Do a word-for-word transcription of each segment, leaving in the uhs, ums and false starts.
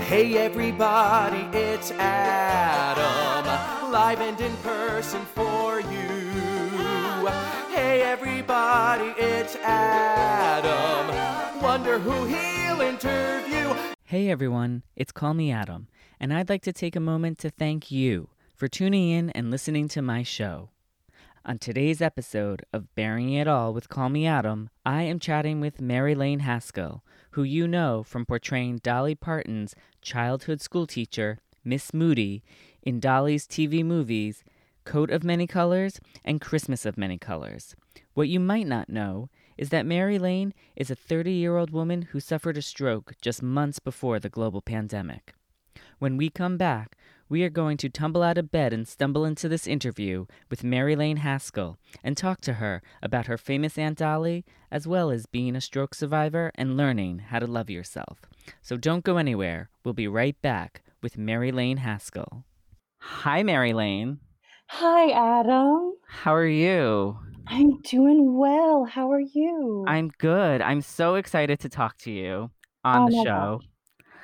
Hey everybody, it's Adam, live and in person for you. Hey everybody, it's Adam, wonder who he'll interview. Hey everyone, it's Call Me Adam, and I'd like to take a moment to thank you for tuning in and listening to my show. On today's episode of Bearing It All with Call Me Adam, I am chatting with Mary Lane Haskell, who you know from portraying Dolly Parton's childhood schoolteacher, Miss Moody, in Dolly's T V movies Coat of Many Colors and Christmas of Many Colors. What you might not know is that Mary Lane is a thirty-year-old woman who suffered a stroke just months before the global pandemic. When we come back, we are going to tumble out of bed and stumble into this interview with Mary Lane Haskell and talk to her about her famous Aunt Dolly, as well as being a stroke survivor and learning how to love yourself. So don't go anywhere. We'll be right back with Mary Lane Haskell. Hi, Mary Lane. Hi, Adam. How are you? I'm doing well. How are you? I'm good. I'm so excited to talk to you on Oh the my show. gosh.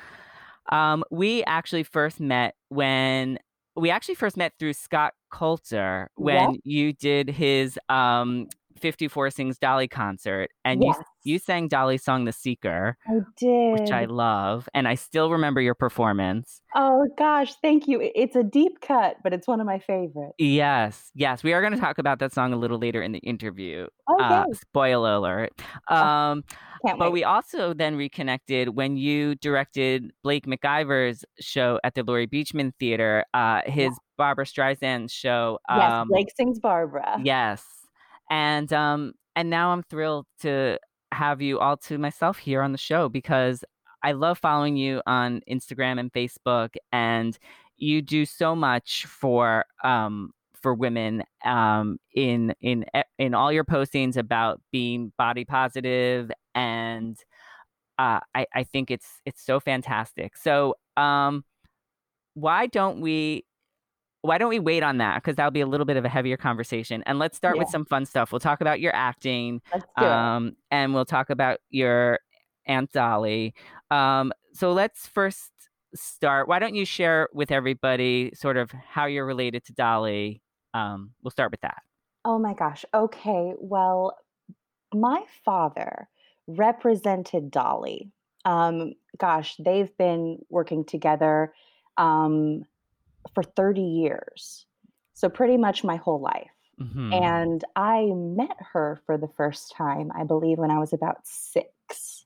Um, we actually first met when we actually first met through Scott Coulter when Yep. you did his um fifty-four Sings Dolly concert, and you Yes, you sang Dolly's song "The Seeker," I which I did. love, and I still remember your performance. Oh gosh, thank you. I- It's a deep cut, but it's one of my favorites. Yes, yes, we are going to talk about that song a little later in the interview. Oh, Uh, yay. spoiler alert. Oh, Um, can't but wait. we also then reconnected when you directed Blake McIver's show at the Laurie Beachman Theater, uh, Yeah. his Barbara Streisand show. Yes, Um, Blake sings Barbara. yes, and um, and now I'm thrilled to have you all to myself here on the show because I love following you on Instagram and Facebook, and you do so much for um for women um in in e- in all your postings about being body positive, and uh, I I think it's it's so fantastic. So um, why don't we why don't we wait on that? Because that'll be a little bit of a heavier conversation. And let's start Yeah, with some fun stuff. We'll talk about your acting, let's do it. um, and we'll talk about your Aunt Dolly. Um, so let's first start. Why don't you share with everybody sort of how you're related to Dolly? Um, we'll start with that. Oh my gosh. Okay. Well, my father represented Dolly. Um, gosh, they've been working together um, for thirty years. So pretty much my whole life. Hmm. And I met her for the first time, I believe, when I was about six.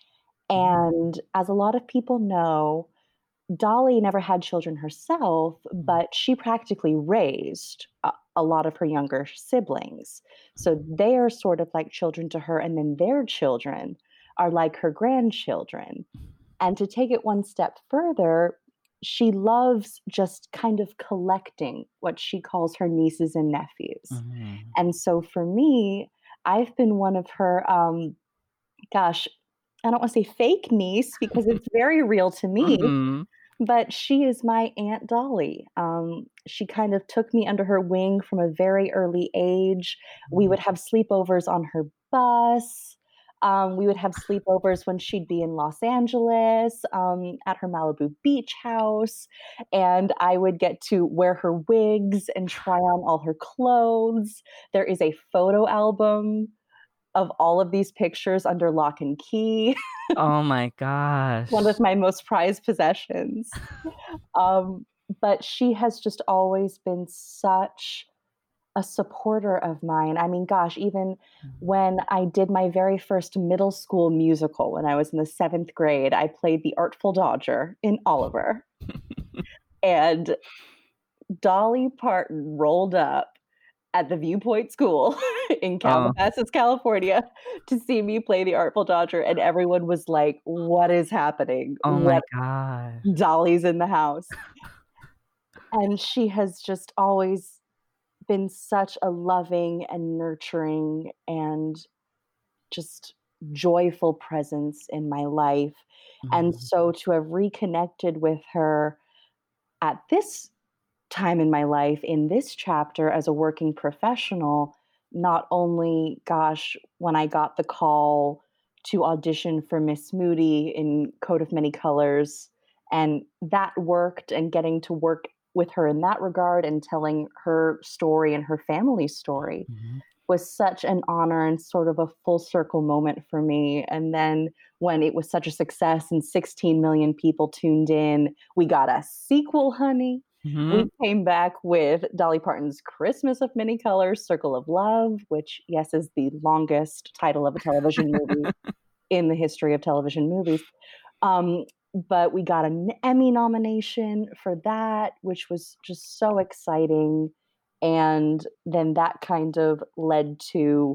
And as a lot of people know, Dolly never had children herself, but she practically raised a, a lot of her younger siblings. So they are sort of like children to her, and then their children are like her grandchildren. And to take it one step further, she loves just kind of collecting what she calls her nieces and nephews. Hmm. And so for me, I've been one of her, um, gosh, I don't want to say fake niece because it's very real to me, Hmm. but she is my Aunt Dolly. Um, she kind of took me under her wing from a very early age. We would have sleepovers on her bus. Um, we would have sleepovers when she'd be in Los Angeles um, at her Malibu beach house. And I would get to wear her wigs and try on all her clothes. There is a photo album of all of these pictures under lock and key. Oh my gosh. One of my most prized possessions. Um, but she has just always been such a supporter of mine. I mean, gosh, even when I did my very first middle school musical when I was in the seventh grade, I played the Artful Dodger in Oliver. And Dolly Parton rolled up at the Viewpoint School in Oh, Calabasas, California, to see me play the Artful Dodger, and everyone was like, "What is happening? oh my What? gosh. Dolly's in the house." And she has just always been such a loving and nurturing and just joyful presence in my life. And Mhm. so to have reconnected with her at this time in my life, in this chapter as a working professional, not only, gosh, when I got the call to audition for Miss Moody in Coat of Many Colors And that worked, and getting to work with her in that regard and telling her story and her family's story Mm-hmm. was such an honor and sort of a full circle moment for me. And then when it was such a success and sixteen million people tuned in, we got a sequel, honey. Mm-hmm. We came back with Dolly Parton's Christmas of Many Colors, Circle of Love, which, yes, is the longest title of a television movie in the history of television movies. Um, but we got an Emmy nomination for that, which was just so exciting. And then that kind of led to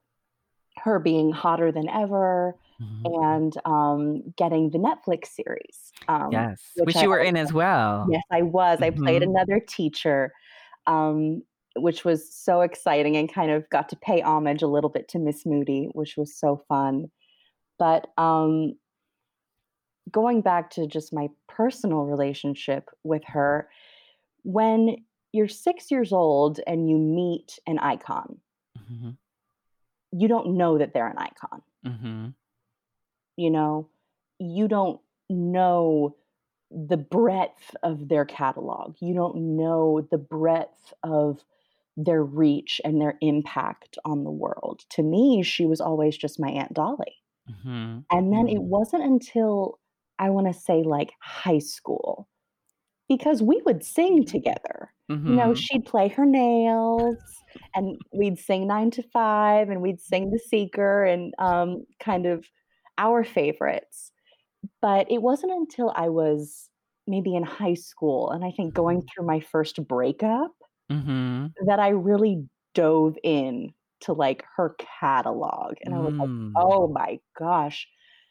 her being hotter than ever, Mm-hmm. and um, getting the Netflix series. Um, Yes, which which I you were also, in as well. yes, I was. I played Mm-hmm. another teacher, um, which was so exciting, and kind of got to pay homage a little bit to Miss Moody, which was so fun. But um, going back to just my personal relationship with her, when you're six years old and you meet an icon, Mm-hmm. you don't know that they're an icon. Mm-hmm. You know, you don't know the breadth of their catalog. You don't know the breadth of their reach and their impact on the world. To me, she was always just my Aunt Dolly. Mm-hmm. And then it wasn't until, I want to say, like high school, because we would sing together. You know, Mm-hmm. she'd play her nails, and we'd sing Nine to Five, and we'd sing The Seeker, and um, kind of our favorites. But it wasn't until I was maybe in high school, and I think going through my first breakup, Mm-hmm. that I really dove in to like her catalog. And I was like, Mm. oh my gosh,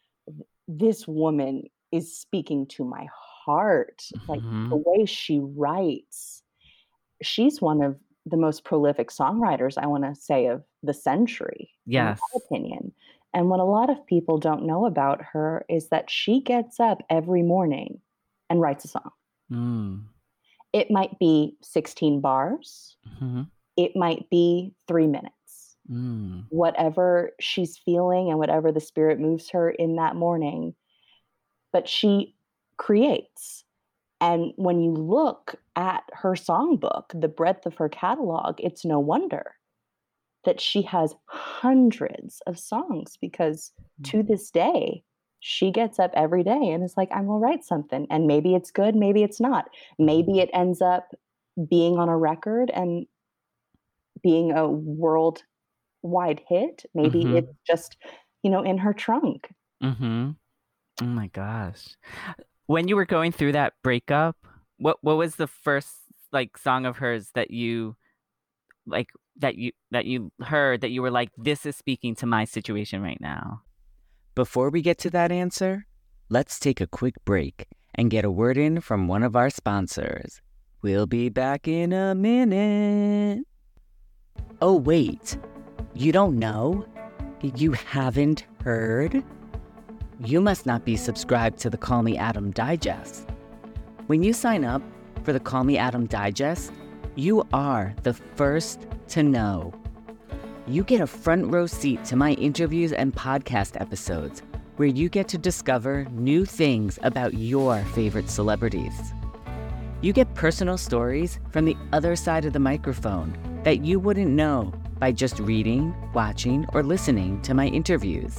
this woman is speaking to my heart. Like Mm-hmm. the way she writes, she's one of the most prolific songwriters, I want to say, of the century, Yes. in my opinion. And what a lot of people don't know about her is that she gets up every morning and writes a song. Mm. It might be sixteen bars. Mm-hmm. It might be three minutes. Mm. Whatever she's feeling and whatever the spirit moves her in that morning, but she creates. And when you look at her songbook, the breadth of her catalog, it's no wonder that she has hundreds of songs, because to this day, she gets up every day and is like, I'm going to write something. And maybe it's good, maybe it's not. Maybe it ends up being on a record and being a worldwide hit. Maybe Mm-hmm. it's just, you know, in her trunk. Mm-hmm. Oh my gosh. When you were going through that breakup, what what was the first like song of hers that you like that you that you heard that you were like, this is speaking to my situation right now? Before we get to that answer, let's take a quick break and get a word in from one of our sponsors. We'll be back in a minute. Oh, wait. You don't know? You haven't heard? You must not be subscribed to the Call Me Adam Digest. When you sign up for the Call Me Adam Digest, you are the first to know. You get a front row seat to my interviews and podcast episodes, where you get to discover new things about your favorite celebrities. You get personal stories from the other side of the microphone that you wouldn't know by just reading, watching, or listening to my interviews.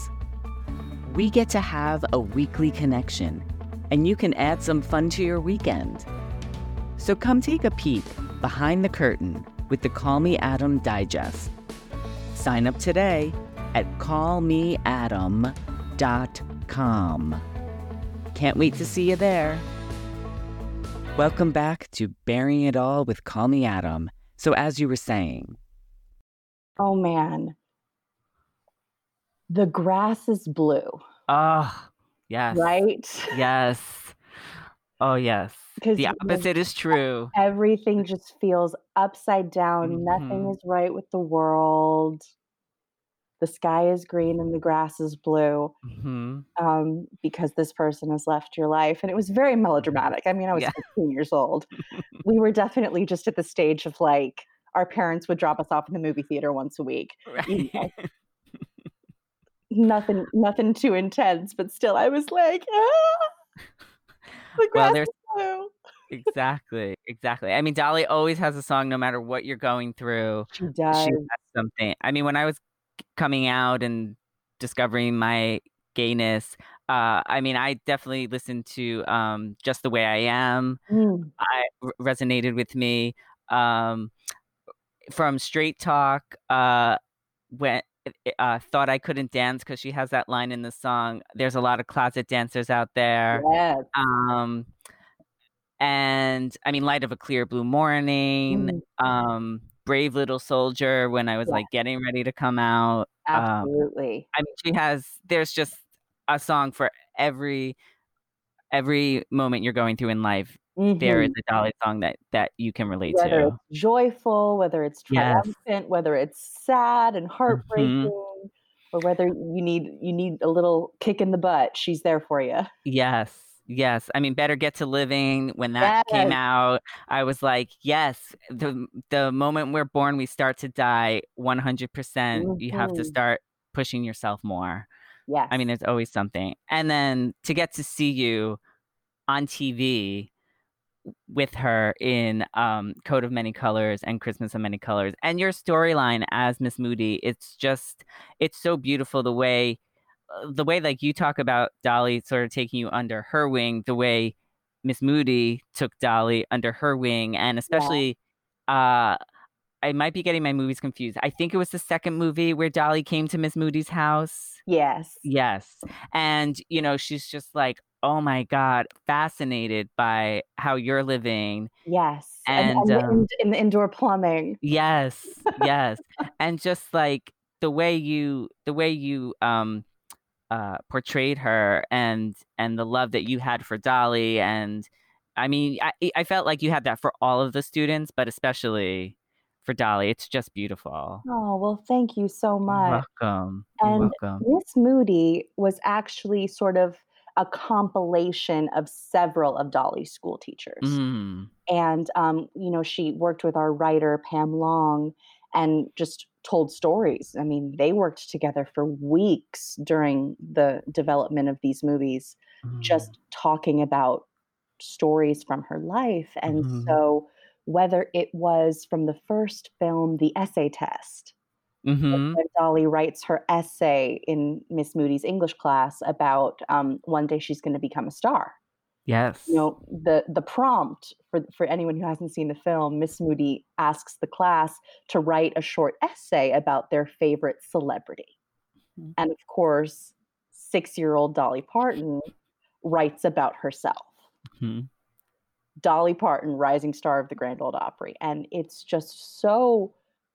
We get to have a weekly connection, and you can add some fun to your weekend. So come take a peek behind the curtain with the Call Me Adam Digest. Sign up today at call me adam dot com. Can't wait to see you there. Welcome back to Burying It All with Call Me Adam. So as you were saying. Oh man. The grass is blue. Oh, yes. Right? Yes. Oh, yes. Because The opposite is true. everything just feels upside down. Mhm. Nothing is right with the world. The sky is green and the grass is blue, Mm-hmm. um, because this person has left your life. And it was very melodramatic. I mean, I was Yeah. fifteen years old. We were definitely just at the stage of like, our parents would drop us off in the movie theater once a week. Right. You know, nothing, nothing too intense, but still I was like, ah! The Well, grass there's is blue. exactly, exactly. I mean, Dolly always has a song no matter what you're going through. She She does. has something. I mean, when I was c coming out and discovering my gayness, uh, I mean, I definitely listened to, um, Just the Way I Am. Mm. I r resonated with me. Um, from Straight Talk, uh, when uh, Thought I Couldn't Dance, 'cause she has that line in the song, "There's a lot of closet dancers out there." Yes. Um, and I mean, Light of a Clear Blue Morning, Mm. um, Brave Little Soldier when I was, Yeah. like, getting ready to come out. Um, Absolutely. I mean, she has there's just a song for every every moment you're going through in life. There is Mhm. a Dolly song that that you can relate Whether to. it's joyful, whether it's Yes. triumphant, whether it's sad and Mhm. heartbreaking, or whether you need you need a little kick in the butt, she's there for you. Yes, yes. I mean, Better Get to Living, when that came Yes. out, I was like, "Yes, the the moment we're born, we start to die one hundred percent. You have to Mhm. start pushing yourself more." I mean, Yes. there's always something. And then to get to see you on T V with her in, um, Coat of Many Colors and Christmas of Many Colors, and your storyline as Miss Moody, it's just it's so beautiful the way uh, the way, like, you talk about Dolly sort of taking you under her wing, the way Miss Moody took Dolly under her wing, and Yeah. especially, uh, I might be getting my movies confused. I think it was the second movie where Dolly came to Miss Moody's house? Yes. Yes. And, you know, she's just like, "Oh my god," fascinated by how you're living, Yes, and and, and the um in in the indoor plumbing. Yes, yes. And just, like, the way you the way you, um, uh, portrayed her and and the love that you had for Dolly, and I mean, I I felt like you had that for all of the students, but especially for Dolly. It's just beautiful. Oh, well, thank you so You're much. welcome. You're And welcome. Miss Moody was actually sort of a compilation of several of Dolly's school teachers. Mm. And, um, you know, she worked with our writer, Pam Long, and just told stories. I mean, they worked together for weeks during the development of these movies, Mm. just talking about stories from her life. And Mhm. so, whether it was from the first film, The Essay Test, Mhm. when Dolly writes her essay in Miss Moody's English class about, um, one day she's gonna become a star. You Yes. know, the the prompt for for anyone who hasn't seen the film, Miss Moody asks the class to write a short essay about their favorite celebrity. Mhm. And of course, six-year-old Dolly Parton writes about herself. Mhm. Dolly Parton, rising star of the Grand Ole Opry, and it's just so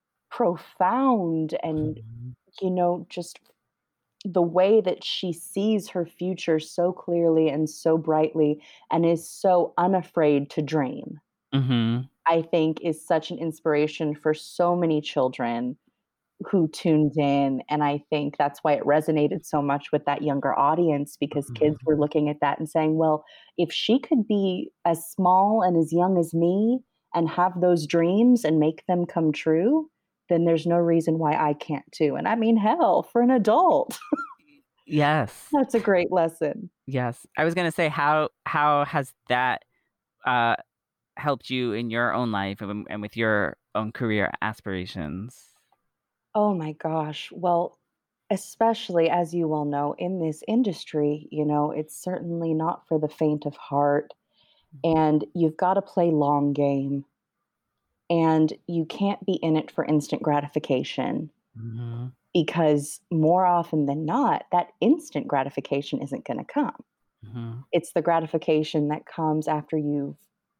profound and, Mhm. you know, just the way that she sees her future so clearly and so brightly and is so unafraid to dream, Mhm. I think is such an inspiration for so many children who tuned in, and I think that's why it resonated so much with that younger audience because kids Mhm. were looking at that and saying, "Well, if she could be as small and as young as me and have those dreams and make them come true, then there's no reason why I can't too." And I mean, hell, for an adult, Yes. that's a great lesson. Yes. I was gonna say, how how has that, uh, helped you in your own life and and with your own career aspirations? Oh my gosh. Well, especially as you well know, in this industry, you know, it's certainly not for the faint of heart. And you've got to play long game. And you can't be in it for instant gratification Mhm. because more often than not, that instant gratification isn't going to come. Mhm. It's the gratification that comes after you've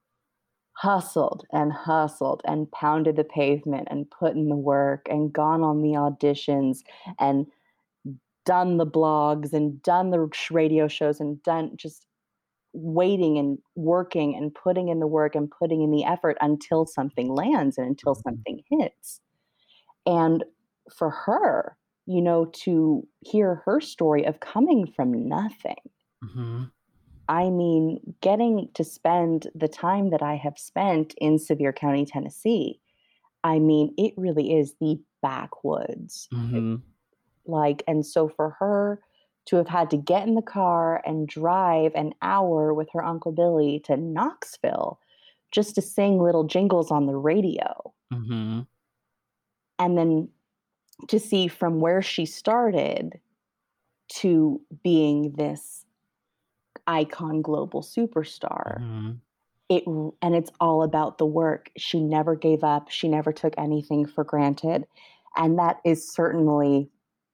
hustled and hustled and pounded the pavement and put in the work and gone on the auditions and done the blogs and done the sh- radio shows and done just waiting and working and putting in the work and putting in the effort until something lands and until Mhm. something hits. And for her, you know, to hear her story of coming from nothing, Mhm. I mean, getting to spend the time that I have spent in Sevier County, Tennessee, I mean, it really is the backwoods. Mhm. Like, and so for her to have had to get in the car and drive an hour with her Uncle Billy to Knoxville just to sing little jingles on the radio. Mm-hmm. And then to see from where she started to being this icon global superstar. Mm-hmm. It and it's all about the work. She never gave up. She never took anything for granted. And that is certainly,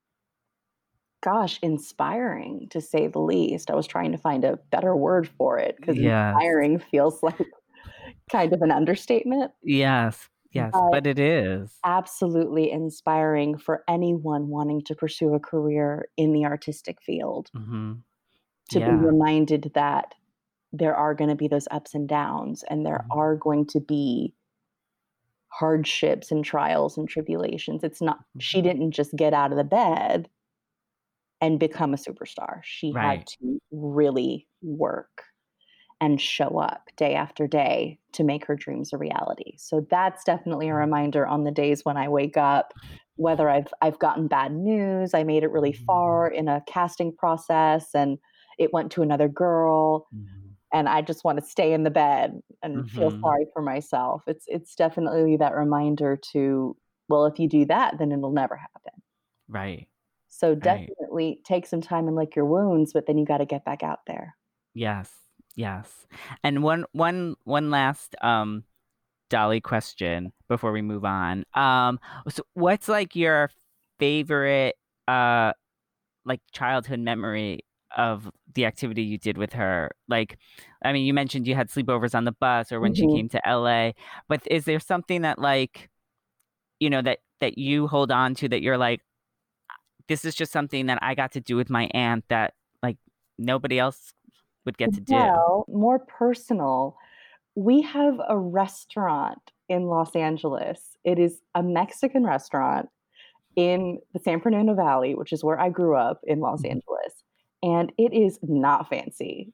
gosh, inspiring to say the least. I was trying to find a better word for it because Yes. inspiring feels like kind of an understatement. Yes. Yes. But But it is. absolutely inspiring for anyone wanting to pursue a career in the artistic field Mm-hmm. to be Yeah. reminded that there are going to be those ups and downs, and there Mhm. are going to be hardships and trials and tribulations. It's not, she didn't just get out of the bed and become a superstar. She had Right. to really work and show up day after day to make her dreams a reality. So that's definitely a reminder on the days when I wake up, whether I've I've gotten bad news, I made it really far in a casting process and it went to another girl, Mhm. and I just want to stay in the bed and feel Mhm. sorry for myself. It's it's definitely that reminder to, well, if you do that, then it'll never happen. Right. So Right. definitely take some time and lick your wounds, but then you got to get back out there. Yes. Yes. And one one one last um Dolly question before we move on. Um so what's like your favorite uh like childhood memory of the activity you did with her? Like, I mean, you mentioned you had sleepovers on the bus or when she Mhm. came to L A, but is there something that like, you know, that that you hold on to that you're like, this is just something that I got to do with my aunt that like nobody else would get to do? Well, more personal. We have a restaurant in Los Angeles. It is a Mexican restaurant in the San Fernando Valley, which is where I grew up in Los Mhm. Angeles, and it is not fancy.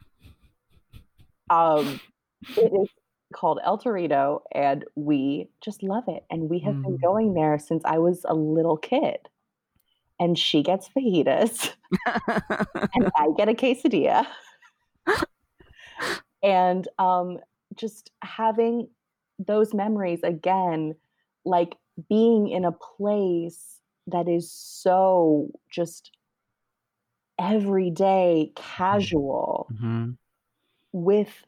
Um, it is called El Torito, and we just love it, and we have been Mm. going there since I was a little kid. And she gets fajitas, and I get a quesadilla. And, um, just having those memories again, like being in a place that is so just everyday casual Mhm. with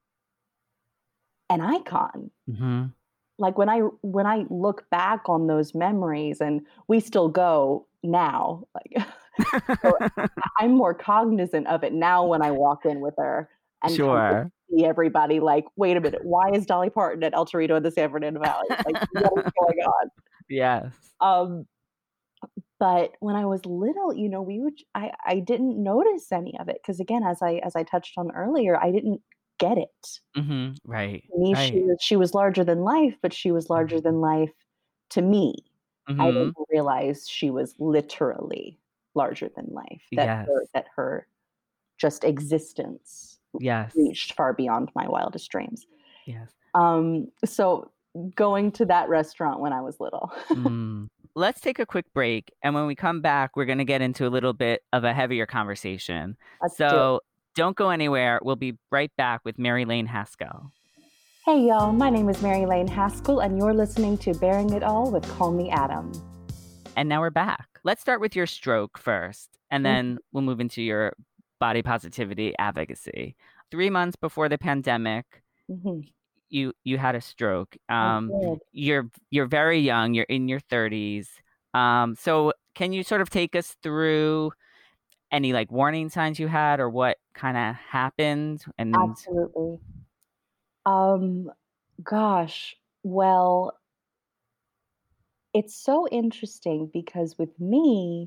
an icon. Mhm. Like when I when I look back on those memories, and we still go now, like, so I I'm more cognizant of it now when I walk in with her and kind of Sure. see everybody like, "Wait a minute, why is Dolly Parton at El Torito in the San Fernando Valley? Like, what is going on?" Yes. Um, but when I was little, you know, we would I I didn't notice any of it because again, as I as I touched on earlier, I didn't get it. Mhm. Right. To me, she Right. was she was larger than life, but she was larger than life to me. I didn't Mhm. realize she was literally larger than life, that Yes. her that her just existence Yes. reached far beyond my wildest dreams. Yes. Um, so going to that restaurant when I was little. Mm. Let's take a quick break, and when we come back, we're going to get into a little bit of a heavier conversation. Let's do it. So don't go anywhere. We'll be right back with Mary Lane Haskell. Hey y'all, my name is Mary Lane Haskell, and you're listening to Bearing It All with Call Me Adam. And now we're back. Let's start with your stroke first, and Mhm. then we'll move into your body positivity advocacy. Three months before the pandemic, Mhm. you you had a stroke. I Um, did. you're you're very young. You're in your thirties. Um, so can you sort of take us through any like warning signs you had, or what kind of happened? And Absolutely. Um, gosh, well, it's so interesting because with me,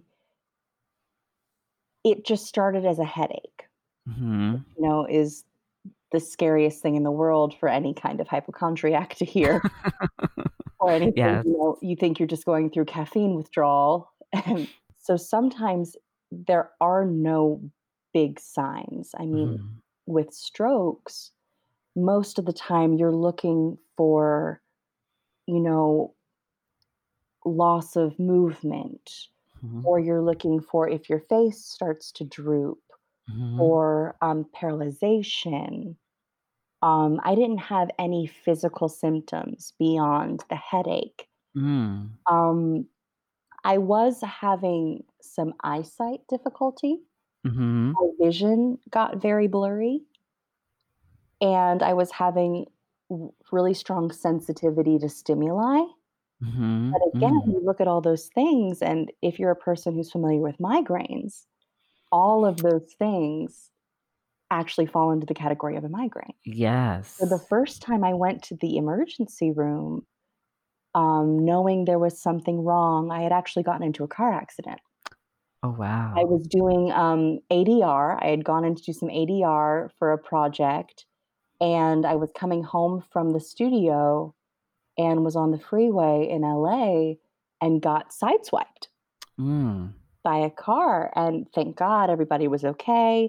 it just started as a headache, Mhm. you know, is the scariest thing in the world for any kind of hypochondriac to hear or anything, Yes. you know, you think you're just going through caffeine withdrawal. And so sometimes there are no big signs. I mean, Mhm. with strokes, most of the time you're looking for, you know, loss of movement Mhm. or you're looking for if your face starts to droop Mhm. or um, paralyzation. Um, I didn't have any physical symptoms beyond the headache. Mm. Um, I was having some eyesight difficulty. Mhm. My vision got very blurry, and I was having r- really strong sensitivity to stimuli. But Mhm. again, Mm. you look at all those things, and if you're a person who's familiar with migraines, all of those things actually fall into the category of a migraine. So the Yes. first time I went to the emergency room, um, knowing there was something wrong, I had actually gotten into a car accident. Oh, I wow. was doing um, A D R. I had gone in to do some A D R for a project, and I was coming home from the studio and was on the freeway in L A and got sideswiped Mm. by a car. And thank God everybody was okay.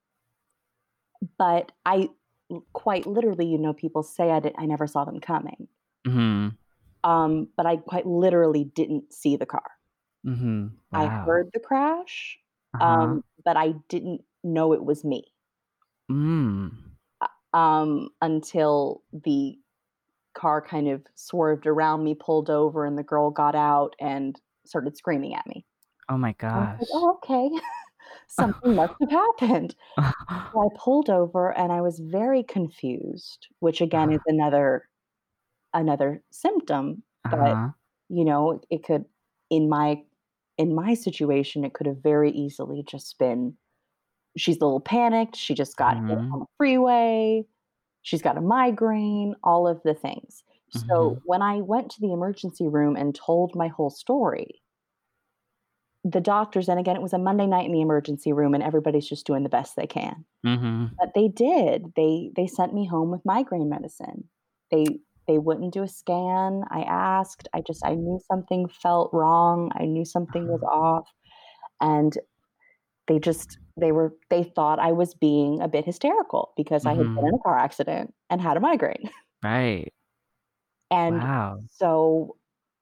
But I l- quite literally, you know, people say I did, I never saw them coming. Mhm. Um, but I quite literally didn't see the car. Mhm. I Wow. heard the crash, Uh-huh. um, but I didn't know it was me Mm. um, until the car kind of swerved around me, pulled over, and the girl got out and started screaming at me. Oh my I was like, gosh. "Oh, okay. Something must have happened." So I pulled over and I was very confused, which again is another another symptom, but, Uh-huh. you know, it could in my in my situation, it could have very easily just been she's a little panicked, she just got hit on Mhm. the freeway, she's got a migraine, all of the things. So Mhm. when I went to the emergency room and told my whole story, the doctors, and again, it was a Monday night in the emergency room and everybody's just doing the best they can. Mhm. But they did. They they sent me home with migraine medicine. They they wouldn't do a scan. I asked. I just I knew something felt wrong. I knew something was Uh-huh. off, and they just they were they thought I was being a bit hysterical because I had been in Mhm. a car accident and had a migraine. Right. And Wow. so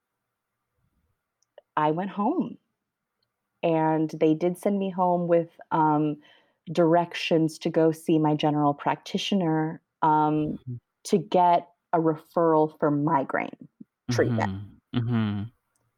I went home, and they did send me home with um, directions to go see my general practitioner um, Mhm. to get a referral for migraine treatment. Mhm. Mhm.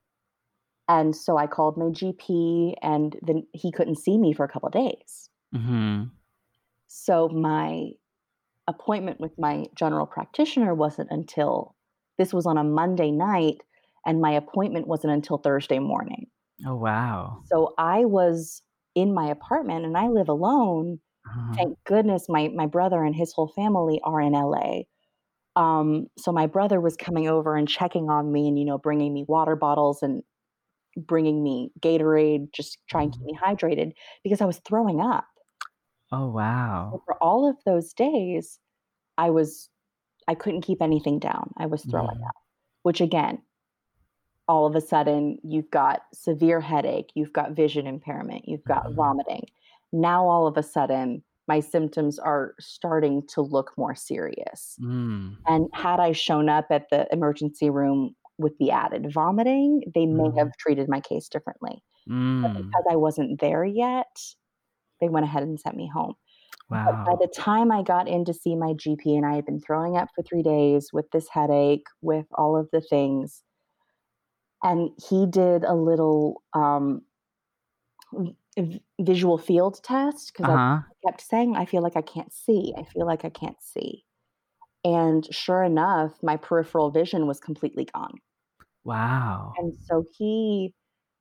And so I called my G P, and then he couldn't see me for a couple of days. Mhm. So my appointment with my general practitioner wasn't until this was on a Monday night, and my appointment wasn't until Thursday morning. Oh, wow. So I was in my apartment and I live alone. Uh-huh. Thank goodness my my brother and his whole family are in L A. Um, so my brother was coming over and checking on me and, you know, bringing me water bottles and bringing me Gatorade, just trying to keep Mhm. me hydrated because I was throwing up. Oh, So wow. for all of those days, I was I couldn't keep anything down. I was throwing Mhm. up, which again, all of a sudden you've got severe headache, you've got vision impairment, you've got Mhm. vomiting. Now all of a sudden my symptoms are starting to look more serious. Mm. And had I shown up at the emergency room with the added vomiting, they may have Mhm. treated my case differently. But because Mm. I wasn't there yet, they went ahead and sent me home. But by Wow. the time I got in to see my G P, and I had been throwing up for three days with this headache, with all of the things, and he did a little, um, v visual field test because I Uh-huh. kept saying, "I feel like I can't see. I feel like I can't see." And sure enough, my peripheral vision was completely gone. Wow. And so he,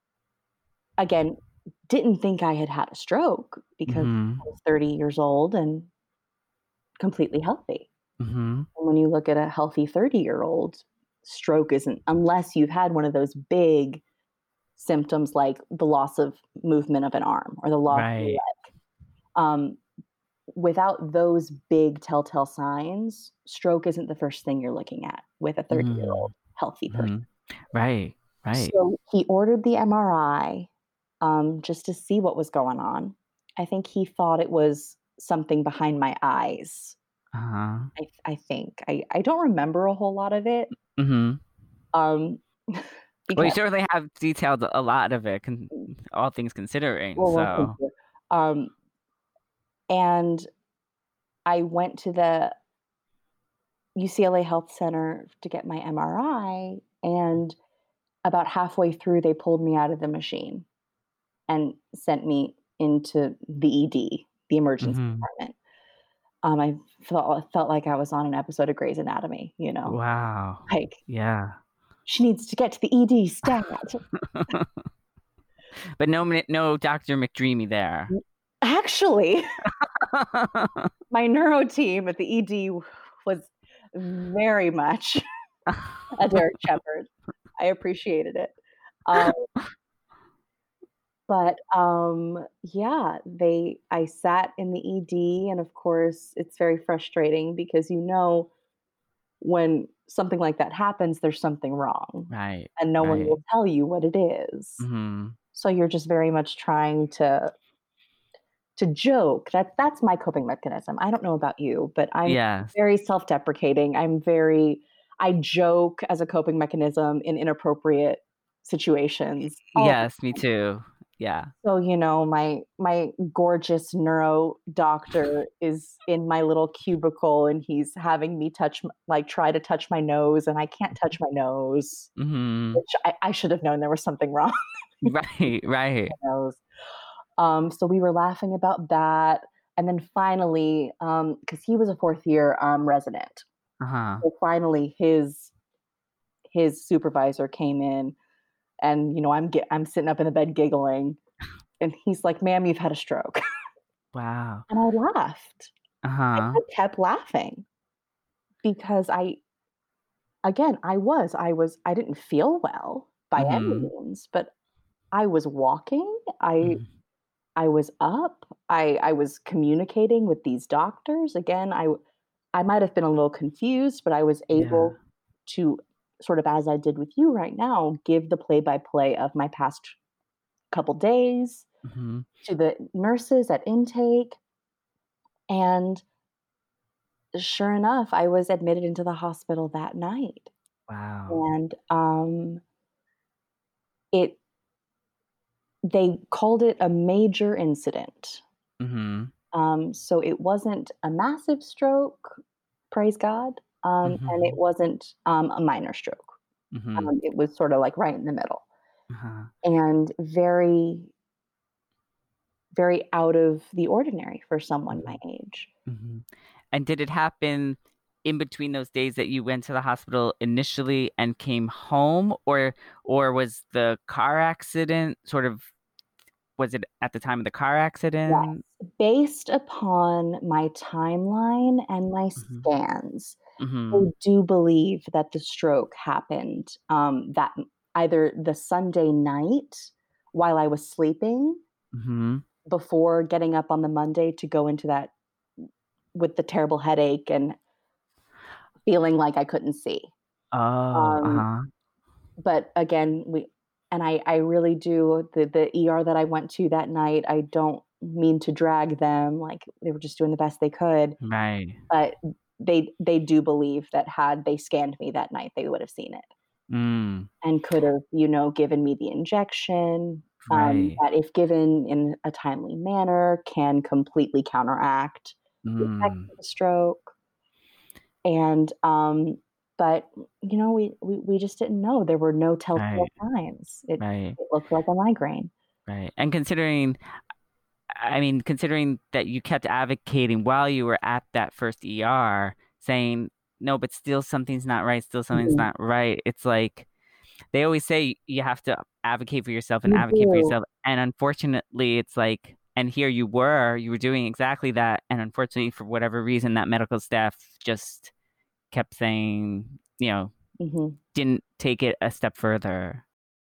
again, didn't think I had had a stroke because Mhm. I was thirty years old and completely healthy. Mhm. And when you look at a healthy thirty-year-old, stroke isn't unless you've had one of those big symptoms like the loss of movement of an arm or the loss of a Right. leg. Um, without those big telltale signs, stroke isn't the first thing you're looking at with a thirty-year-old Mm. healthy person. Mhm. Right. Right. So he ordered the M R I um, just to see what was going on. I think he thought it was something behind my eyes. Uh-huh. I, I think I, I don't remember a whole lot of it. Mhm. Um, Well, you because certainly have detailed a lot of it, con- all things considering. well, well, thank So, you. Um, and I went to the U C L A Health Center to get my M R I, and about halfway through, they pulled me out of the machine and sent me into the E D, the emergency hmm department. Um, I felt felt like I was on an episode of Grey's Anatomy, you know, wow. like Yeah. she needs to get to the E D stat. But no, mi- no Doctor McDreamy there. Actually, my neuro team at the E D was very much a Derek Shepherd. I appreciated it. Um, but um, yeah, they I sat in the E D, and of course, it's very frustrating because you know when something like that happens, there's something wrong, Right. and no one Right. will tell you what it is. hmm So you're just very much trying to to joke. That that's my coping mechanism. I don't know about you, but I'm Yes. very self-deprecating. I'm very I joke as a coping mechanism in inappropriate situations all the Yes, me time. too. Yeah. So, you know, my my gorgeous neuro doctor is in my little cubicle, and he's having me touch m like, try to touch my nose, and I can't touch my nose, hmm which I I should have known there was something wrong with Right. Right. my nose. Um, so we were laughing about that, and then finally, um, because he was a fourth year, um, resident, Uh-huh. so finally his his supervisor came in, and, you know, I'm get I'm sitting up in the bed giggling, and he's like, "Ma'am, you've had a stroke." Wow. And I laughed. I Uh-huh. I kept laughing because I again, I was I was I didn't feel well by any hmm means, but I was walking, I hmm I was up, I I was communicating with these doctors. Again, I w I might have been a little confused, but I was Yeah. able to, sort of as I did with you right now, give the play-by-play of my past couple days hmm to the nurses at intake, and sure enough, I was admitted into the hospital that night, Wow. and, um, it they called it a major incident. hmm Um, so it wasn't a massive stroke, praise God, um, and it hmm wasn't, um, a minor stroke. hmm Um, it was sorta, like, right in the middle, Uh-huh. and very, very out of the ordinary for someone my hmm age. hmm And did it happen in between those days that you went to the hospital initially and came home, or or was the car accident sort of was it at the time of the car Yes. accident? Based upon my timeline and my hmm scans, I hmm do believe that the stroke happened, um, that either the Sunday night while I was sleeping hmm before getting up on the Monday to go into that with the terrible headache and feeling like I couldn't see. Oh, Um, uh-huh. but again, we and I I really do the the E R that I went to that night, I don't mean to drag them, like, they were just doing the best they could, Right. but they they do believe that had they scanned me that night, they would have seen it Mm, and could have, you know, given me the injection, um, right. that if given in a timely manner, can completely counteract the effects Mm, of a stroke, and, um, but, you know, we we we just didn't know. There were no telltale right. signs. It Right. it looked like a migraine. Right. And considering I mean, considering that you kept advocating while you were at that first E R saying, no, but still something's not right, still something's Mhm. not right. It's like they always say you have to advocate for yourself and You advocate for do. yourself. And unfortunately, it's like, and here you were, you were doing exactly that. And unfortunately, for whatever reason, that medical staff just kept saying, you know, Mhm. didn't take it a step further.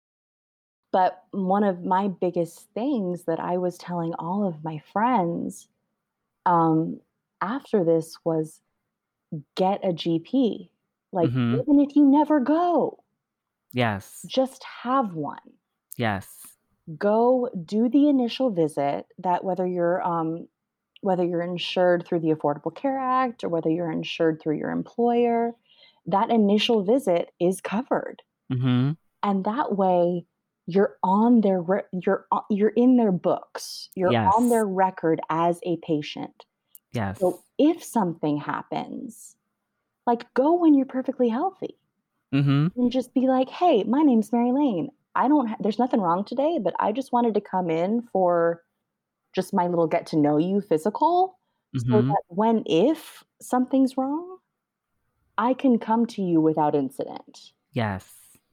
But one of my biggest things that I was telling all of my friends, um, after this was get a G P. Like, hmm even if you never go, Yes. just have one. Yes. Go do the initial visit that whether you're, um, whether you're insured through the Affordable Care Act or whether you're insured through your employer, that initial visit is covered. hmm And that way you're on their re- you're o- you're in their books. You're on Yes. their record as a patient. Yes. So if something happens, like go when you're perfectly healthy Mm-hmm. and just be like, "Hey, my name's Mary Lane. I don't ha- there's nothing wrong today, but I just wanted to come in for just my little get to know you physical so Mm-hmm. that when if something's wrong, I can come to you without incident." Yes.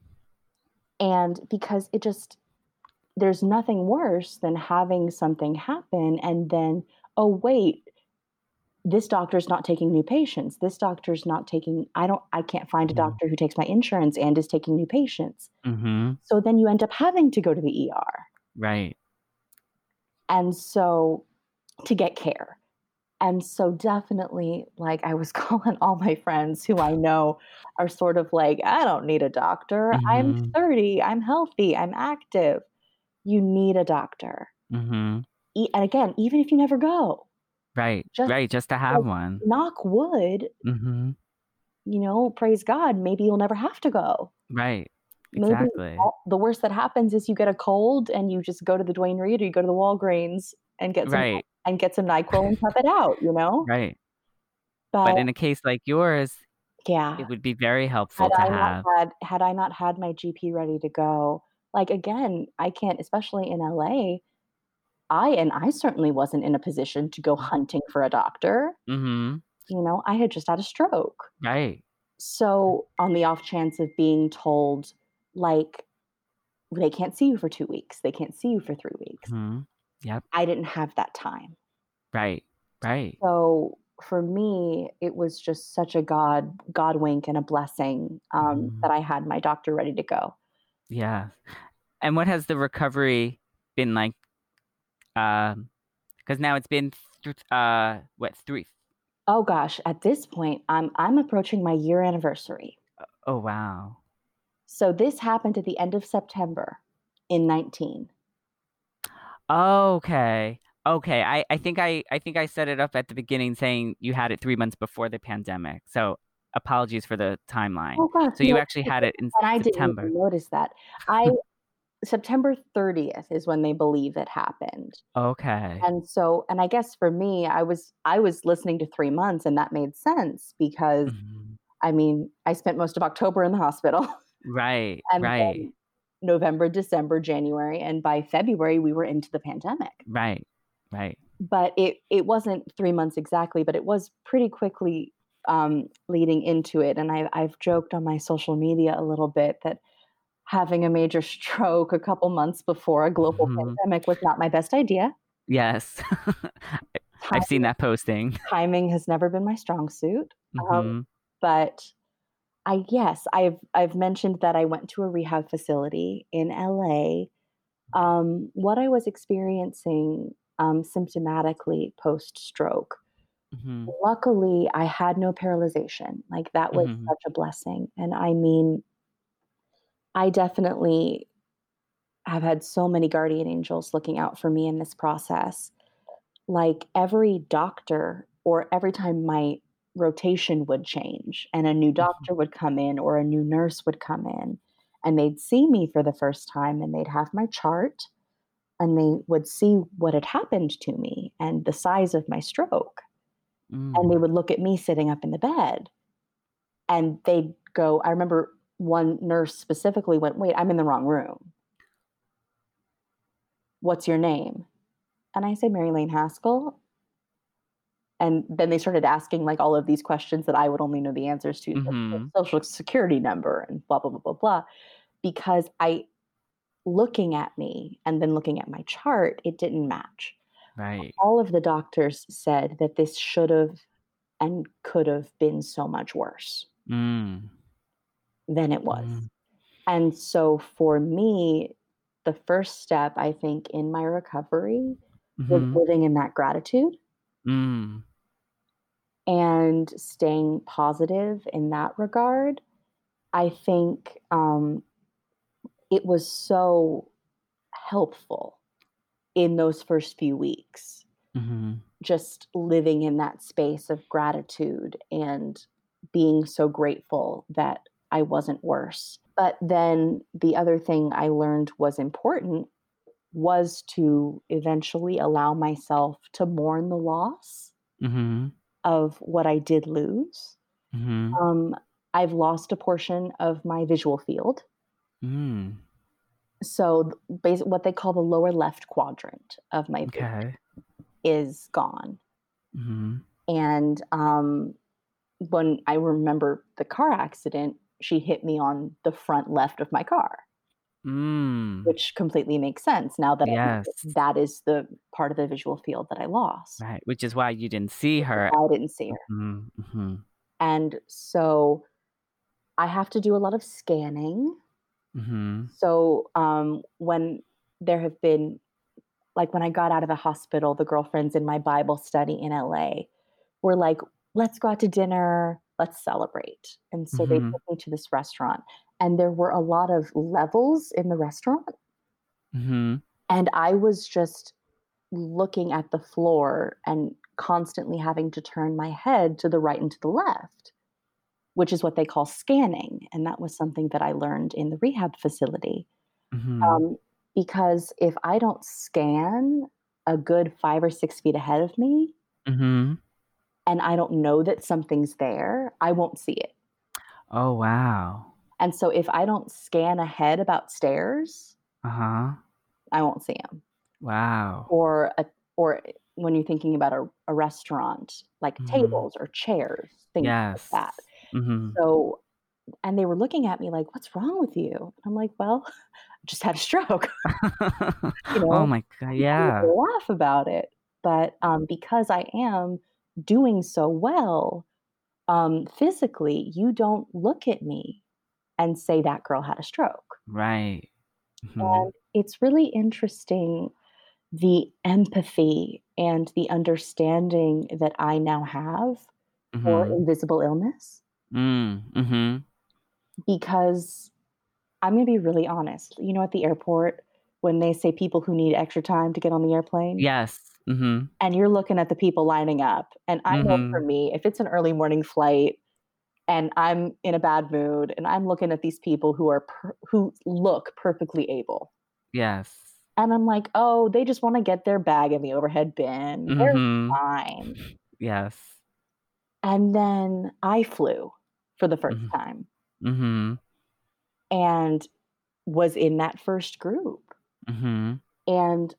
And because it just there's nothing worse than having something happen and then, oh wait, this doctor's not taking new patients. This doctor's not taking I don't I can't find a Mm-hmm. doctor who takes my insurance and is taking new patients. Mm-hmm. So then you end up having to go to the E R. Right. And so to get care. And so definitely, like, I was calling all my friends who I know are sort of like, I don't need a doctor. I'm Mm-hmm. thirty. I'm healthy. I'm active. You need a doctor. Mm-hmm. E- And again, even if you never go, Right. just Right. Just to have like one. knock wood, Mm-hmm. you know, praise God, maybe you'll never have to go. Right. Maybe Exactly. all, the worst that happens is you get a cold and you just go to the Dwayne Reed or you go to the Walgreens and get some Right. and get some NyQuil and tough it out, you know? Right. But But in a case like yours, yeah, it would be very helpful had to I not have. had had I not had my G P ready to go, like again, I can't, especially in L A, I and I certainly wasn't in a position to go hunting for a doctor. Mm-hmm. You know, I had just had a stroke. Right. So on the off chance of being told, like, they can't see you for two weeks, they can't see you for three weeks, Mm-hmm. Yep. I didn't have that time. Right. Right. So for me, it was just such a God God wink and a blessing um, Mm-hmm. that I had my doctor ready to go. Yeah. And what has the recovery been like? Um, because now it's been th- uh what three? Oh gosh, at this point, I'm I'm approaching my year anniversary. Oh wow. So this happened at the end of September in nineteen. Okay. Okay. I, I think I I think I set it up at the beginning saying you had it three months before the pandemic. So apologies for the timeline. Oh gosh, So you no, actually had it in and I didn't September. even notice that. I September thirtieth is when they believe it happened. Okay. And so, and I guess for me, I was I was listening to three months and that made sense because Mhm. I mean, I spent most of October in the hospital Right. and Right. then November, December, January, and by February we were into the pandemic. Right. Right. But it it wasn't three months exactly, but it was pretty quickly um, leading into it. And I, I've joked on my social media a little bit that having a major stroke a couple months before a global Mhm. pandemic was not my best idea. Yes. I've seen Timing, that posting. timing has never been my strong suit. Um, Hmm. but I yes, I've I've mentioned that I went to a rehab facility in L A. Um, what I was experiencing um, symptomatically post stroke. Hmm. Luckily, I had no paralyzation. Like that was Hmm. such a blessing. And I mean, I definitely have had so many guardian angels looking out for me in this process. Like every doctor, or every time my rotation would change and a new doctor would come in or a new nurse would come in and they'd see me for the first time and they'd have my chart and they would see what had happened to me and the size of my stroke. And they Mm. would look at me sitting up in the bed and they'd go, I remember one nurse specifically went, "Wait, I'm in the wrong room. What's your name?" And I say, "Mary Lane Haskell." And then they started asking like all of these questions that I would only know the answers to, such as Hmm. social security number and blah, blah, blah, blah, blah. Because I, looking at me and then looking at my chart, it didn't match. Right. All of the doctors said that this should have and could have been so much worse Mm. than it was. Mm. And so for me, the first step, I think, in my recovery was Hmm. living in that gratitude Mm. and staying positive in that regard. I think um, it was so helpful in those first few weeks, Hmm. just living in that space of gratitude and being so grateful that I wasn't worse. But then the other thing I learned was important was to eventually allow myself to mourn the loss Mhm. of what I did lose. Mhm. Um, I've lost a portion of my visual field. Mm. So basi what they call the lower left quadrant of my vision Okay. is gone. Mhm. And, um, when I remember the car accident, she hit me on the front left of my car, Mm. which completely makes sense now that I know Yes. that that is the part of the visual field that I lost, Right, which is why you didn't see which is her. why I didn't see her. Mhm. Mhm. And so I have to do a lot of scanning. Mhm. So, um, when there have been like, when I got out of the hospital, the girlfriends in my Bible study in L A were like, "Let's go out to dinner, let's celebrate." And so they Mhm. took me to this restaurant, and there were a lot of levels in the restaurant, Mhm. and I was just looking at the floor and constantly having to turn my head to the right and to the left, which is what they call scanning, and that was something that I learned in the rehab facility. Mhm. Um, because if I don't scan a good five or six feet ahead of me, Mhm. and I don't know that something's there, I won't see it. Oh, wow. And so if I don't scan ahead about stairs, Uh-huh. I won't see them. Wow. Or a or when you're thinking about a a restaurant, like Mhm. tables or chairs, things like Yes. that. Mhm. So and they were looking at me like, "What's wrong with you?" I'm like, "Well, I just had a stroke." You Oh know, my god, I'm trying yeah. to laugh about it, but, um, because I am doing so well, um, physically, you don't look at me and say, "That girl had a stroke." Right. Mhm. And it's really interesting the empathy and the understanding that I now have for Mhm. invisible illness, Mm. Mhm. because I'm gonna be really honest, you know, at the airport, when they say people who need extra time to get on the airplane? Yes. Mhm. And you're looking at the people lining up, and I know for Mhm. me, if it's an early morning flight and I'm in a bad mood and I'm looking at these people who are per who look perfectly able, Yes. and I'm like, "Oh, they just wanna get their bag in the overhead bin, they're Mhm. fine." Yes. And then I flew for the first Mhm. time Mhm. and was in that first group, Mhm. and,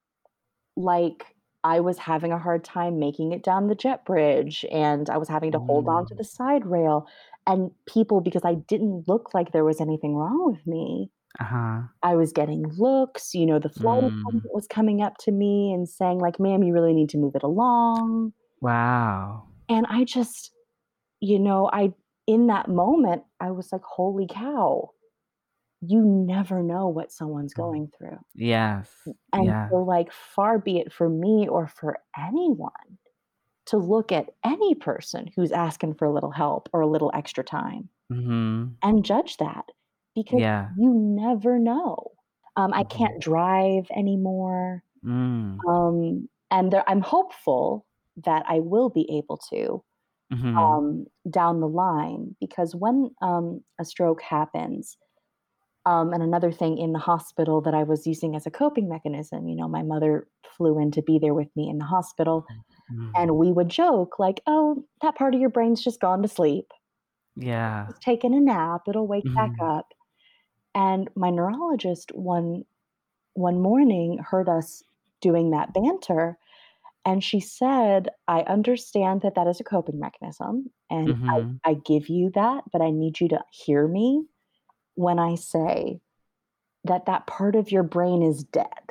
like, I was having a hard time making it down the jet bridge, and I was having to hold on to Mm. the side rail, and people because I didn't look like there was anything wrong with me, Uh-huh. I was getting looks, you know, the flight Mm. attendant was coming up to me and saying like, "Ma'am, you really need to move it along." Wow. And I just, you know, I in that moment, I was like, "Holy cow, you never know what someone's Mm. going through." Yes. And Yeah. so, like, far be it for me or for anyone to look at any person who's asking for a little help or a little extra time Mhm. and judge that, because Yeah. you never know. Um, I Mhm. can't drive anymore, Mm. um, and there I'm hopeful that I will be able to, Mhm. um, down the line, because when, um, a stroke happens, um, and another thing in the hospital that I was using as a coping mechanism, you know, my mother flew in to be there with me in the hospital, Mm. and we would joke like, "Oh, that part of your brain's just gone to sleep. Yeah. Just taking a nap, it'll wake back Mhm. up." And my neurologist one one morning heard us doing that banter, and she said, "I understand that that is a coping mechanism, and I Mhm. I give you that, but I need you to hear me when I say that that part of your brain is dead."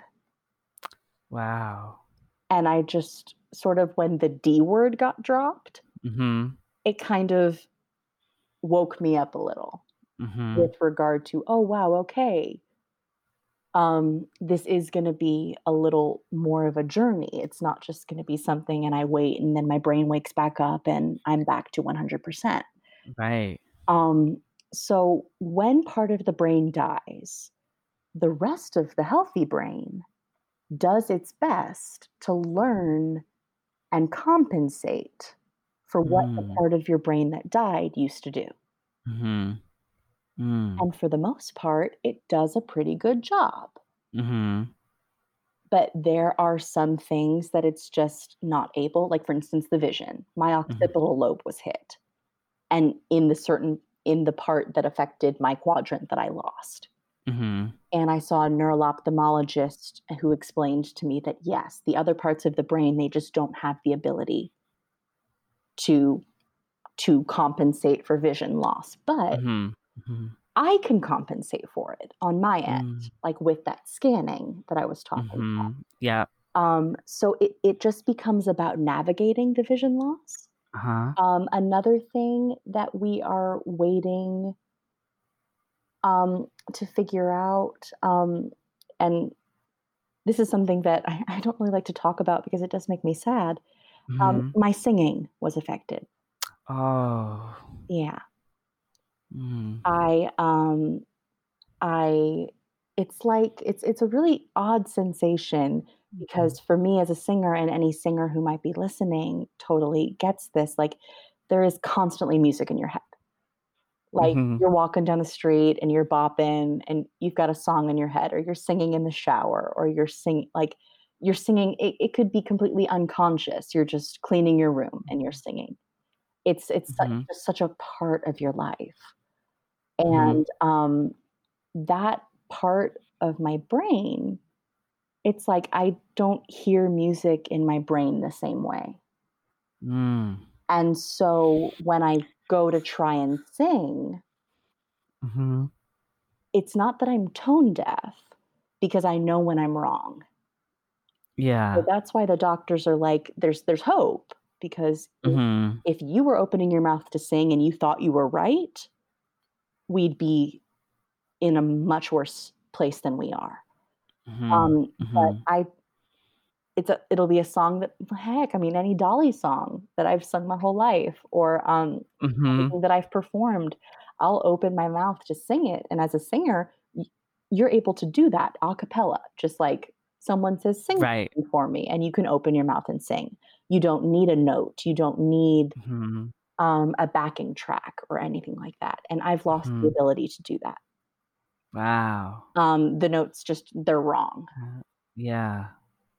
Wow. And I just sort of when the D word got dropped, Mhm. it kind of woke me up a little with Mhm. regard to, "Oh, wow, okay. Um, this is gonna be a little more of a journey. It's not just gonna be something and I wait and then my brain wakes back up and I'm back to one hundred percent." Right. Um, so when part of the brain dies, the rest of the healthy brain does its best to learn and compensate for what the Mm. part of your brain that died used to do. Mhm. Mm. And for the most part, it does a pretty good job. Mhm. But there are some things that it's just not able, like, for instance, the vision. My Mhm. occipital lobe was hit, and in the certain in the part that affected my quadrant that I lost. Mhm. And I saw a neuro-ophthalmologist who explained to me that, yes, the other parts of the brain, they just don't have the ability to to compensate for vision loss, but Mhm. Mhm. I can compensate for it on my end, Mm. like with that scanning that I was talking Mhm. Yeah. about. Um, so it it just becomes about navigating the vision loss. Uh-huh. Um, another thing that we are waiting um, to figure out, um, and this is something that I, I don't really like to talk about because it does make me sad. Um, Mhm. my singing was affected. Oh. Yeah, Mm. I um, I it's like it's it's a really odd sensation Mhm. because for me as a singer and any singer who might be listening totally gets this, like, there is constantly music in your head. Like, Mhm. you're walking down the street and you're bopping and you've got a song in your head, or you're singing in the shower, or you're singing like, you're singing it it could be completely unconscious. You're just cleaning your room and you're singing. It's it's such Mhm. just such a part of your life. Mhm. And, um, that part of my brain, it's like I don't hear music in my brain the same way. Mm. And so when I go to try and sing, Mhm. it's not that I'm tone deaf because I know when I'm wrong. So Yeah. that's why the doctors are like, there's there's hope because if, Mhm. if you were opening your mouth to sing and you thought you were right, we'd be in a much worse place than we are. Mhm. Um, but Mhm. I it's a it'll be a song that, heck, I mean, any Dolly song that I've sung my whole life, or, um, Mhm. anything that I've performed, I'll open my mouth to sing it, and as a singer, y you're able to do that a cappella, just like someone says, "Sing Right. something for me," and you can open your mouth and sing. You don't need a note, you don't need, Mhm. um, a backing track or anything like that, and I've lost the Mhm. ability to do that. Wow. Um, the notes just they're wrong, Uh, yeah.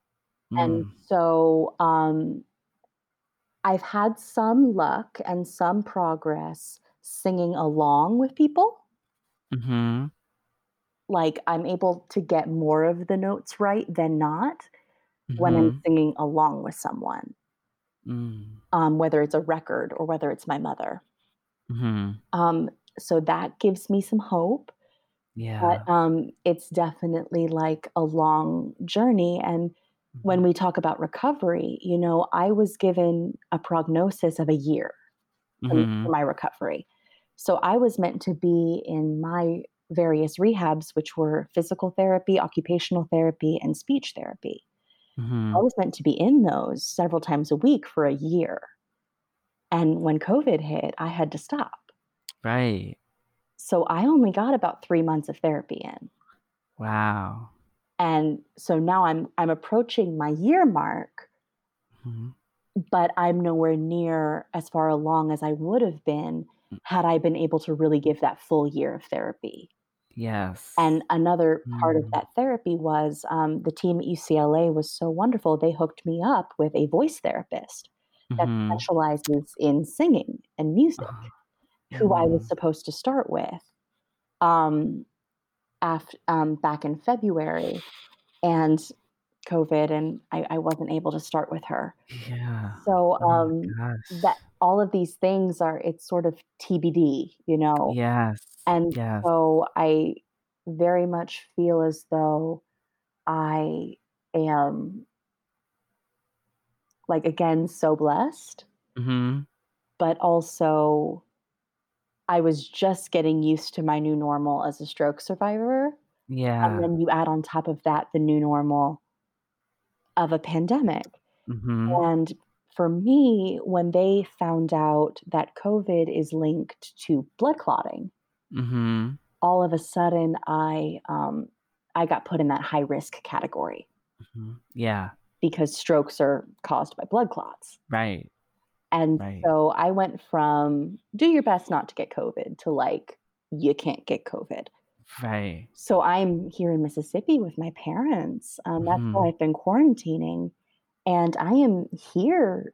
and Mm. so, um I've had some luck and some progress singing along with people. Mhm. Like, I'm able to get more of the notes right than not when I'm Mhm. singing along with someone, Mm. um, whether it's a record or whether it's my mother. Mhm. Um, so that gives me some hope, but, Yeah. um, it's definitely like a long journey, and when Mhm. we talk about recovery, you know, I was given a prognosis of a year for for Mhm. my recovery. So I was meant to be in my various rehabs, which were physical therapy, occupational therapy, and speech therapy. I Mhm. was meant to be in those several times a week for a year. And when COVID hit, I had to stop. Right. So I only got about three months of therapy in. Wow. And so now I'm I'm approaching my year mark, Mhm. but I'm nowhere near as far along as I would have been Mm. had I been able to really give that full year of therapy. Yes. And another part of Mm. that therapy was, um, the team at U C L A was so wonderful, they hooked me up with a voice therapist that Mhm. specializes in singing and music, Uh-huh. who I was Mm. supposed to start with, um, af um, back in February, and COVID, and I I wasn't able to start with her. Yeah. So, Oh my um, that gosh. all of these things are it's sort of T B D, you know? Yes. And Yes. so I very much feel as though I am, like, again, so blessed, Mhm. but also I was just getting used to my new normal as a stroke survivor, and Yeah. then you add on top of that the new normal of a pandemic. Mhm. And for me, when they found out that COVID is linked to blood clotting, Mhm. all of a sudden I, um, I got put in that high risk category Mhm. Yeah. because strokes are caused by blood clots. Right. And Right. so I went from do your best not to get COVID to like, you can't get COVID. Right. So I'm here in Mississippi with my parents. Um, that's Mm-hmm. why I've been quarantining. And I am here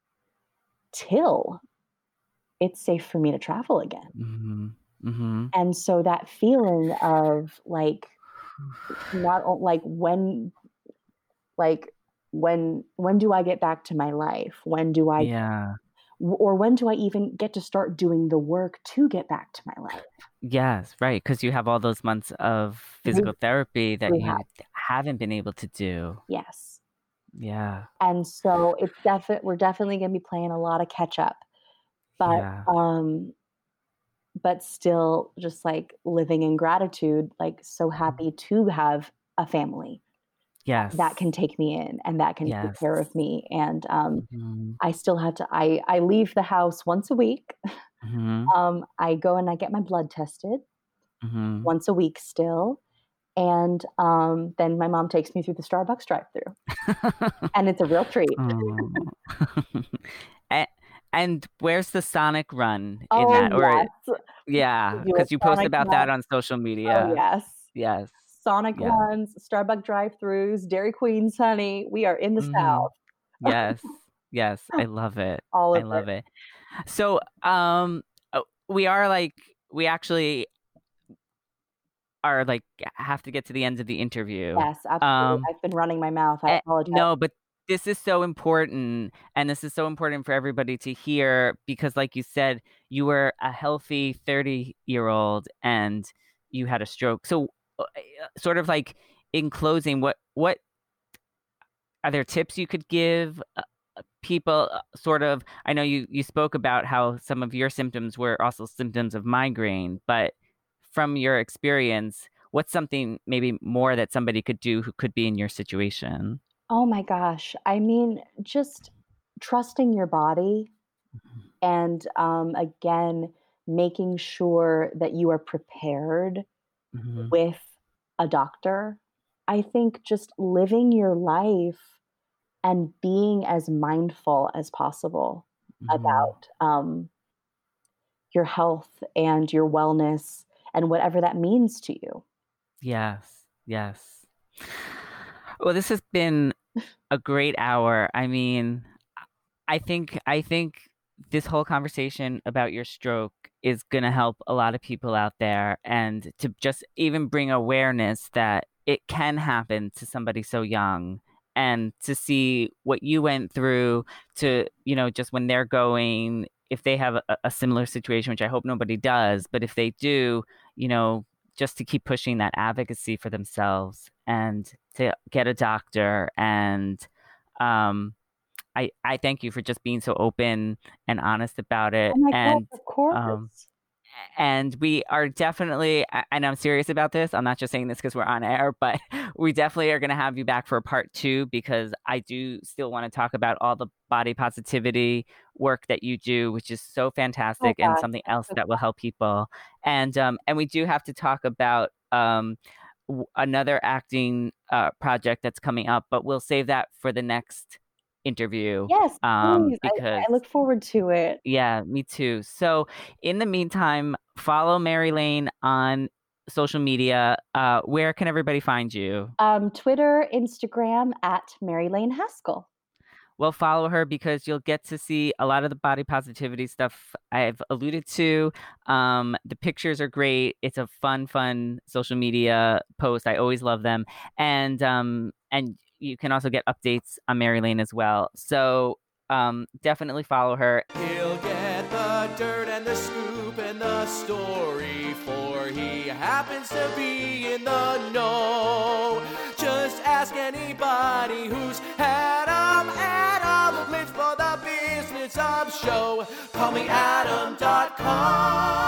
till it's safe for me to travel again. Mm-hmm. Mm-hmm. And so that feeling of like, not o- like when, like when, when do I get back to my life? When do I, Yeah. or when do I even get to start doing the work to get back to my life? Yes, right. Because you have all those months of physical therapy that We have, you haven't been able to do. yes. Yeah. And so it's definitely, we're definitely going to be playing a lot of catch up, but, Yeah. um, but still just like living in gratitude, like so happy to have a family Yes. that can take me in and that can take Yes. care of me. And, um, Mm-hmm. I still have to, I, I leave the house once a week. Mm-hmm. Um, I go and I get my blood tested Mm-hmm. once a week still. And, um, then my mom takes me through the Starbucks drive-through and it's a real treat. Oh. and, and where's the Sonic run in Oh, that? Or yes. yeah, We do a because you post Sonic about run. that on social Oh, media. yes. Yes. Sonic Yeah. runs, Starbucks drive-throughs, Dairy Queens, honey. We are in the Mm-hmm. South. Yes. Yes. I love it. All I of love it. it. So, um, uh, we are like, we actually are like, have to get to the end of the interview. Yes, absolutely. Um, I've been running my mouth. I eh, apologize. no, but this is so important, and this is so important for everybody to hear because, like you said, you were a healthy thirty-year-old and you had a stroke. So, uh, sort of like in closing, what what are there tips you could give uh, people? uh, Sort of, I know you you spoke about how some of your symptoms were also symptoms of migraine, but from your experience, what's something maybe more that somebody could do who could be in your situation? Oh my gosh. I mean, just trusting your body and, um, again, making sure that you are prepared Mhm. with a doctor. I think just living your life and being as mindful as possible Mhm. about, um, your health and your wellness and whatever that means to you. Yes. Yes. Well, this has been a great hour. I mean, I think I think this whole conversation about your stroke is going to help a lot of people out there and to just even bring awareness that it can happen to somebody so young and to see what you went through to, you know, just when they're going, if they have a, a similar situation, which I hope nobody does, but if they do, you know, just to keep pushing that advocacy for themselves and to get a doctor and um I, I thank you for just being so open and honest about Oh it. my gosh, And of course. um, and we are definitely, a- and I'm serious about this. I'm not just saying this because we're on air, but we definitely are going to have you back for a part two because I do still want to talk about all the body positivity work that you do, which is so Oh fantastic and gosh, something that's else so that will help people. And um, and we do have to talk about um, w- another acting uh, project that's coming up, but we'll save that for the next interview yes, um, please. I because I look forward to it. yeah, me too. So in the meantime, follow Mary Lane on social media. Uh, where can everybody find you? Um, Twitter, Instagram at Mary Lane Haskell. Well, follow her because you'll get to see a lot of the body positivity stuff I've alluded to. Um, the pictures are great. It's a fun, fun social media post. I always love them. And um, and you can also get updates on Mary Lane as well. So um, definitely follow her. He'll get the dirt and the scoop and the story, for he happens to be in the know. Just ask anybody who's had 'em. Adam lives for the business of show. Call me Adam dot com.